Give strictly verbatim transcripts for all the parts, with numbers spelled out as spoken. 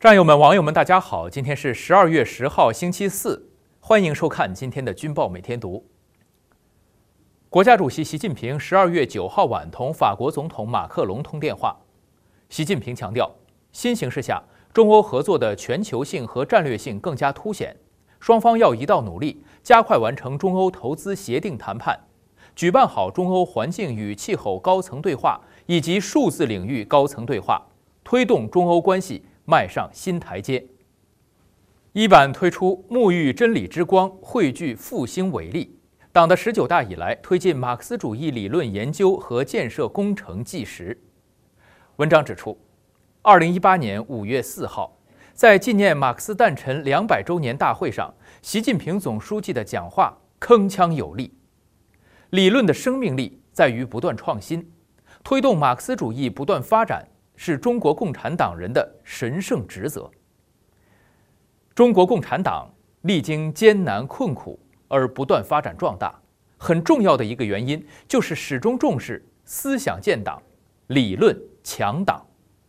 战友们、网友们，大家好！今天是十二月十号，星期四，欢迎收看今天的《军报每天读》。国家主席习近平十二月九号晚同法国总统马克龙通电话。习近平强调，新形势下，中欧合作的全球性和战略性更加凸显，双方要一道努力，加快完成中欧投资协定谈判，举办好中欧环境与气候高层对话以及数字领域高层对话，推动中欧关系迈上新台阶。一版推出沐浴真理之光，汇聚复兴伟力，党的十九大以来推进马克思主义理论研究和建设工程纪实。文章指出，二零一八年五月四号，在纪念马克思诞辰两百周年大会上，习近平总书记的讲话铿锵有力。理论的生命力在于不断创新，推动马克思主义不断发展，是中国共产党人的神圣职责。中国共产党历经艰难困苦而不断发展壮大，很重要的一个原因就是始终重视思想建党，理论强党。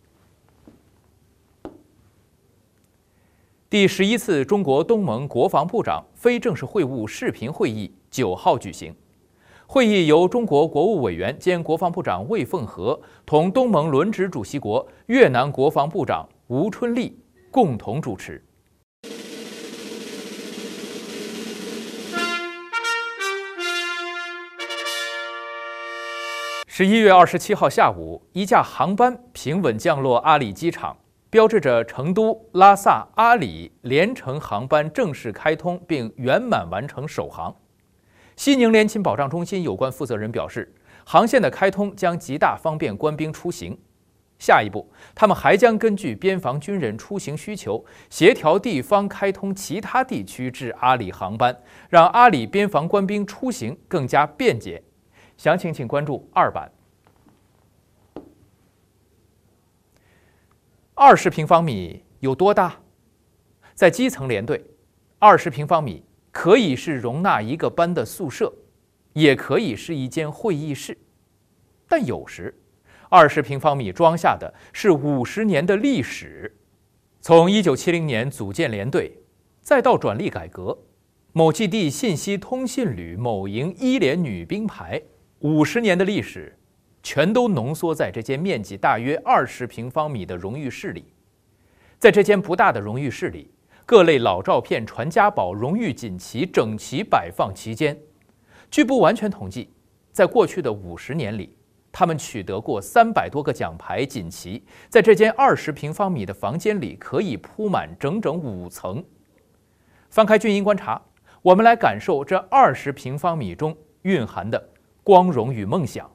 第十一次中国东盟国防部长非正式会晤视频会议九号举行。会议由中国国务委员兼国防部长魏凤和同东盟轮值主席国越南国防部长吴春丽共同主持。十一月二十七号下午，一架航班平稳降落阿里机场，标志着成都、拉萨、阿里联程航班正式开通并圆满完成首航。西宁联勤保障中心有关负责人表示，航线的开通将极大方便官兵出行。下一步，他们还将根据边防军人出行需求，协调地方开通其他地区至阿里航班，让阿里边防官兵出行更加便捷。详情请关注二版。二十平方米有多大？在基层连队，二十平方米可以是容纳一个班的宿舍，也可以是一间会议室。但有时，二十平方米装下的是五十年的历史。从一九七零年组建连队，再到转隶改革，某基地信息通信旅某营一连女兵排，五十年的历史，全都浓缩在这间面积大约二十平方米的荣誉室里。在这间不大的荣誉室里，各类老照片、传家宝、荣誉锦旗整齐摆放其间。据不完全统计，在过去的五十年里，他们取得过三百多个奖牌、锦旗，在这间二十平方米的房间里可以铺满整整五层。翻开军营观察，我们来感受这二十平方米中蕴含的光荣与梦想。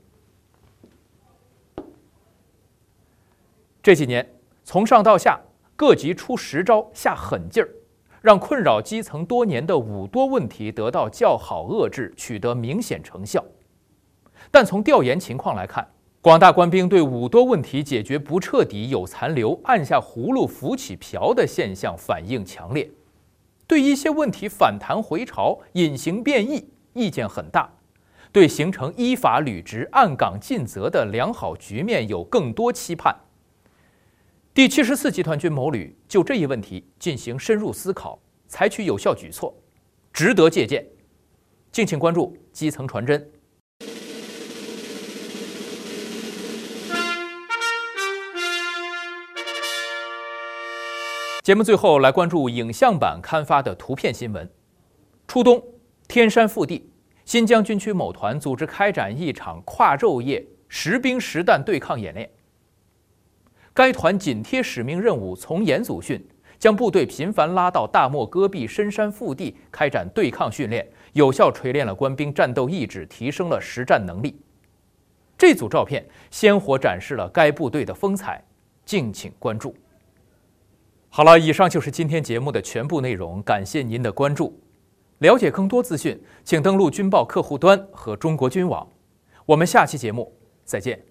这几年，从上到下，各级出实招下狠劲儿，让困扰基层多年的五多问题得到较好遏制，取得明显成效。但从调研情况来看，广大官兵对五多问题解决不彻底、有残留、按下葫芦浮起瓢的现象反应强烈，对一些问题反弹回潮、隐形变异意见很大，对形成依法履职、按岗尽责的良好局面有更多期盼。第七十四集团军某旅就这一问题进行深入思考，采取有效举措，值得借鉴。敬请关注基层传真。节目最后来关注影像版刊发的图片新闻。初冬，天山腹地，新疆军区某团组织开展一场跨昼夜实兵实弹对抗演练。该团紧贴使命任务，从严组训，将部队频繁拉到大漠戈壁深山腹地开展对抗训练，有效锤炼了官兵战斗意志，提升了实战能力。这组照片鲜活展示了该部队的风采，敬请关注。好了，以上就是今天节目的全部内容，感谢您的关注。了解更多资讯，请登录军报客户端和中国军网。我们下期节目再见。